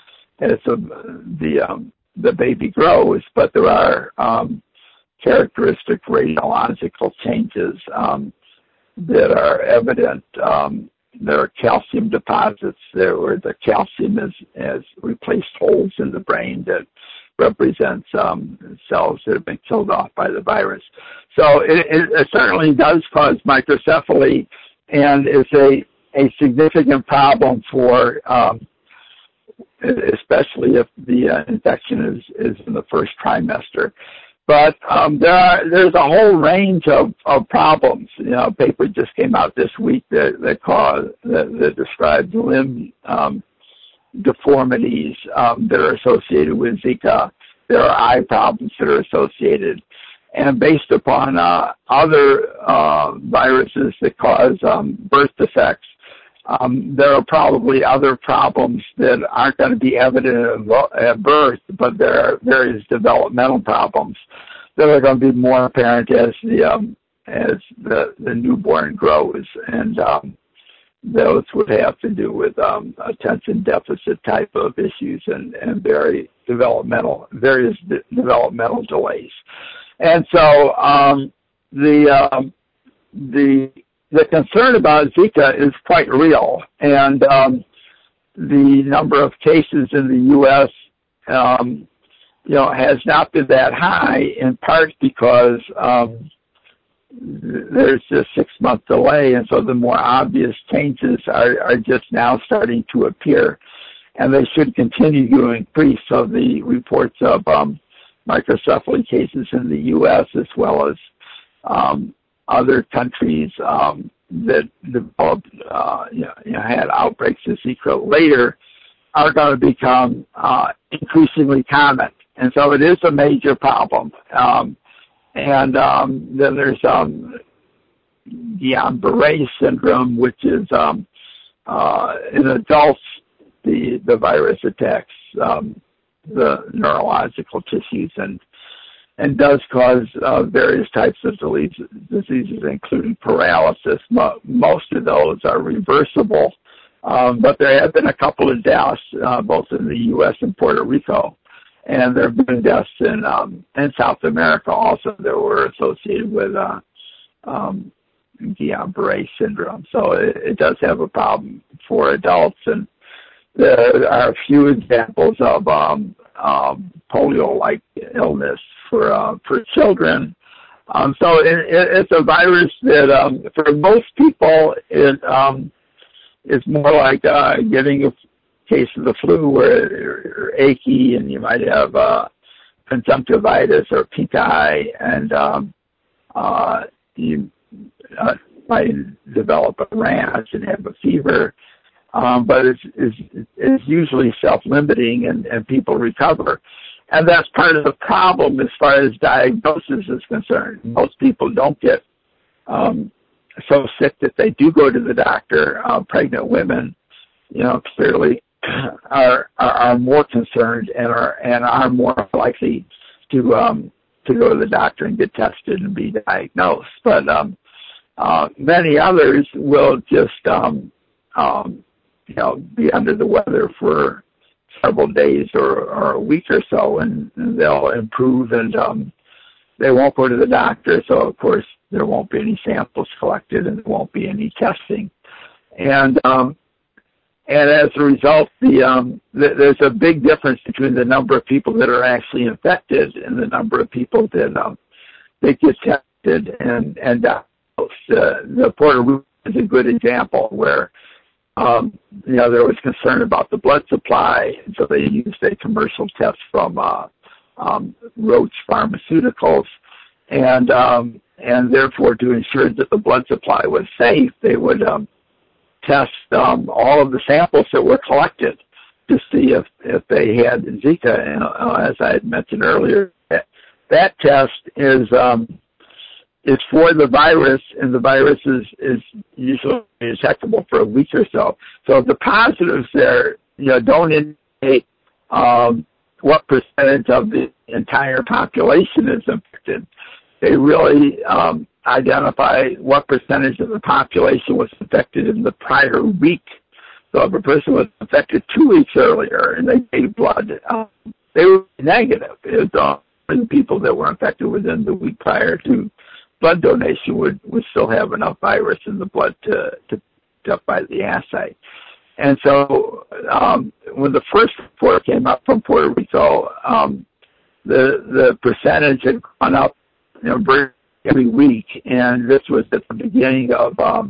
as uh, the um, the baby grows, but there are um, characteristic radiological changes um, that are evident. Um, There are calcium deposits there where the calcium has, has replaced holes in the brain that represents um, cells that have been killed off by the virus. So it, it, it certainly does cause microcephaly, and is a, a significant problem for, um, especially if the uh, infection is, is in the first trimester. But um, there are, there's a whole range of, of problems. You know, a paper just came out this week that that, caused, that, that described limb um, deformities um, that are associated with Zika. There are eye problems that are associated, and based upon uh, other uh, viruses that cause um, birth defects, Um, there are probably other problems that aren't going to be evident at birth, but there are various developmental problems that are going to be more apparent as the um, as the, the newborn grows, and um, those would have to do with um, attention deficit type of issues and, and very developmental various de- developmental delays, and so um, the um, the The concern about Zika is quite real, and um, the number of cases in the U S, um, you know, has not been that high, in part because um, there's a six-month delay, and so the more obvious changes are, are just now starting to appear, and they should continue to increase. So the reports of um, microcephaly cases in the U S, as well as um, other countries um, that developed, uh, you know, you know, had outbreaks of Zika later, are going to become uh, increasingly common. And so it is a major problem. Um, and um, then there's um, Guillain-Barré syndrome, which is um, uh, in adults, the, the virus attacks um, the neurological tissues and and does cause uh, various types of diseases, diseases, including paralysis. Mo- most of those are reversible, um, but there have been a couple of deaths, uh, both in the U S and Puerto Rico, and there have been deaths in um, in South America also that were associated with uh, um, Guillain-Barré syndrome. So it, it does have a problem for adults, and there are a few examples of um, um, polio-like illness for uh, for children. Um, so it, it, it's a virus that um, for most people it um, is more like uh, getting a case of the flu where you're achy and you might have uh, conjunctivitis or pink eye, and um, uh, you uh, might develop a rash and have a fever. Um, but it's, it's, it's usually self-limiting, and, and people recover. And that's part of the problem as far as diagnosis is concerned. Most people don't get um, so sick that they do go to the doctor. Uh, pregnant women, you know, clearly are, are are more concerned and are and are more likely to um, to go to the doctor and get tested and be diagnosed. But um, uh, many others will just um, um, you know, be under the weather for several days or, or a week or so, and, and they'll improve, and um, they won't go to the doctor. So, of course, there won't be any samples collected, and there won't be any testing. And um, and as a result, the, um, the there's a big difference between the number of people that are actually infected and the number of people that um, that get tested and and diagnosed. Uh, the Puerto Rico is a good example where Um, you know, there was concern about the blood supply, and so they used a commercial test from uh, um, Roche Pharmaceuticals, and um, and therefore to ensure that the blood supply was safe, they would um, test um, all of the samples that were collected to see if, if they had Zika. And uh, as I had mentioned earlier, that, that test is um, is for the virus, and the virus is, is usually detectable for a week or so. So the positives there, you know, don't indicate um, what percentage of the entire population is infected. They really um, identify what percentage of the population was infected in the prior week. So if a person was infected two weeks earlier and they gave blood, um, they were negative. It was uh, the people that were infected within the week prior to blood donation would, would still have enough virus in the blood to, to pick up by the assay. And so um, when the first report came up from Puerto Rico, um, the the percentage had gone up, you know, every week, and this was at the beginning of, um,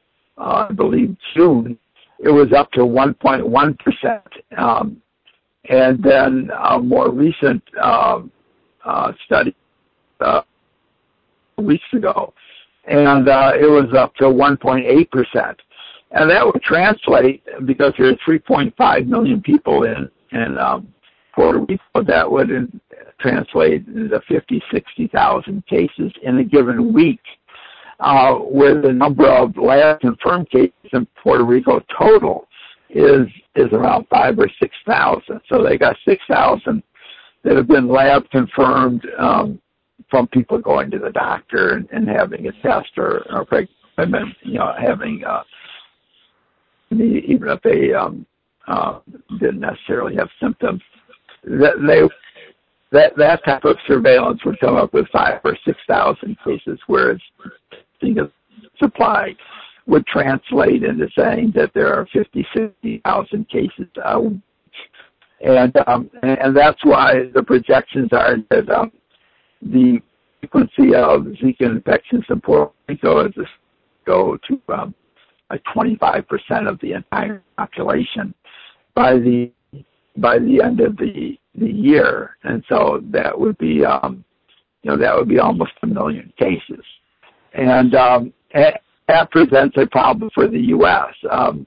uh, I believe, June. It was up to one point one percent. Um, and then a more recent um, uh, study uh, weeks ago, and uh, it was up to one point eight percent. And that would translate, because there are three point five million people in, in um, Puerto Rico, that would in, translate into fifty, sixty thousand cases in a given week, uh, where the number of lab-confirmed cases in Puerto Rico total is is around five or six thousand. So they got six thousand that have been lab-confirmed um, from people going to the doctor and, and having a test, or, or pregnant, you know, having, uh, even if they um, uh, didn't necessarily have symptoms, that they that that type of surveillance would come up with five or six thousand cases, whereas the supply would translate into saying that there are fifty, sixty thousand cases a week, and um, and, and that's why the projections are that um, the frequency of Zika infections in Puerto Rico is to go to um, like twenty-five percent of the entire population by the by the end of the the year, and so that would be um, you know that would be almost a million cases, and um, that presents a problem for the U S Um,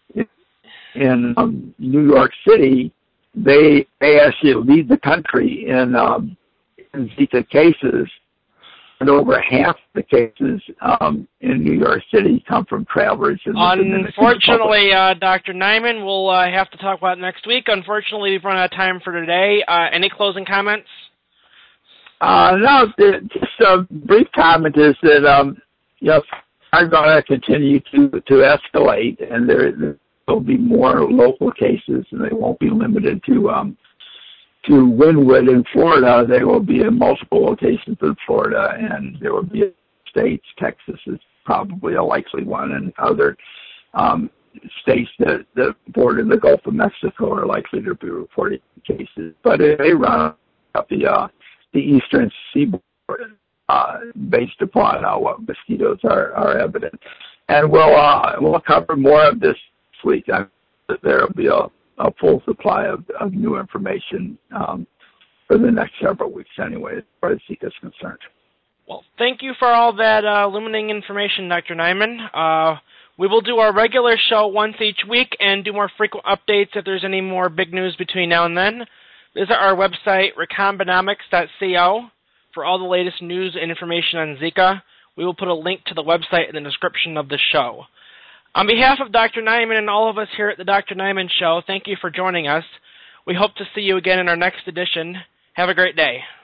in um, New York City, they they actually lead the country in, um, in Zika cases, and over half the cases um, in New York City come from travelers. In the Unfortunately, uh, Doctor Nyman, we'll uh, have to talk about it next week. Unfortunately, we've run out of time for today. Uh, any closing comments? Uh, no, the, just a brief comment is that, um, you know, are going to continue to, to escalate, and there, there will be more local cases, and they won't be limited to, um, to Wynwood in Florida. They will be in multiple locations in Florida, and there will be states. Texas is probably a likely one, and other um, states that, that border the Gulf of Mexico are likely to be reporting cases. But it may run up the uh, the eastern seaboard uh, based upon uh, what mosquitoes are, are evident. And we'll uh, we'll cover more of this week. I, there will be a, a full supply of, of new information um, for the next several weeks anyway, as far as Zika is concerned. Well, thank you for all that uh, illuminating information, Doctor Nyman. Uh, we will do our regular show once each week and do more frequent updates if there's any more big news between now and then. Visit our website, recombinomics dot co, for all the latest news and information on Zika. We will put a link to the website in the description of the show. On behalf of Doctor Nyman and all of us here at the Doctor Nyman Show, thank you for joining us. We hope to see you again in our next edition. Have a great day.